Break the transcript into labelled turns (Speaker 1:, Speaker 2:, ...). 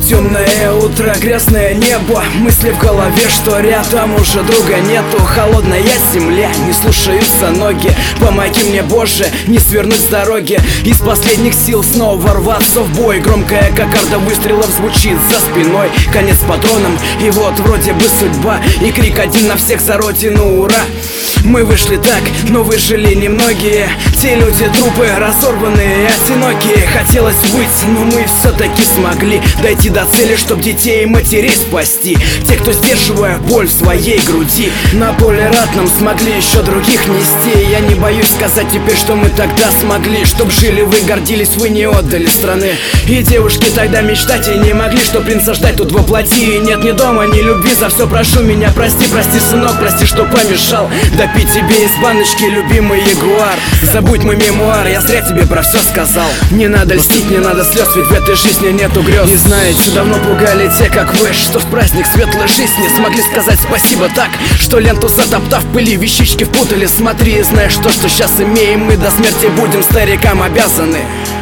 Speaker 1: Темное утро, грязное небо, мысли в голове, что рядом уже друга нету. Холодная земля, не слушаются ноги. Помоги мне, Боже, не свернуть с дороги. Из последних сил снова ворваться в бой. Громкая кокарда выстрелов звучит за спиной. Конец патроном, и вот вроде бы судьба. И крик один на всех за родину, ура! Мы вышли так, но выжили немногие. Те люди, трупы, разорванные, одинокие. Хотелось быть, но мы все-таки смогли дойти до цели, чтоб детей и матерей спасти. Те, кто, сдерживая боль в своей груди, на поле ратном смогли еще других нести. Я не боюсь сказать теперь, что мы тогда смогли. Чтоб жили вы, гордились, вы не отдали страны. И девушки тогда мечтать и не могли, что принца ждать тут воплоти. И нет ни дома, ни любви, за все прошу меня прости. Прости, сынок, прости, что помешал допить тебе из баночки любимый ягуар. Забудь мой мемуар, я зря тебе про все сказал. Не надо льстить, не надо слез, ведь в этой жизни нету грез. Не знаете, давно пугали те, как вы, что в праздник светлой жизни смогли сказать спасибо так, что ленту затоптав в пыли вещички впутали. Смотри, знаешь то, что сейчас имеем, мы до смерти будем старикам обязаны.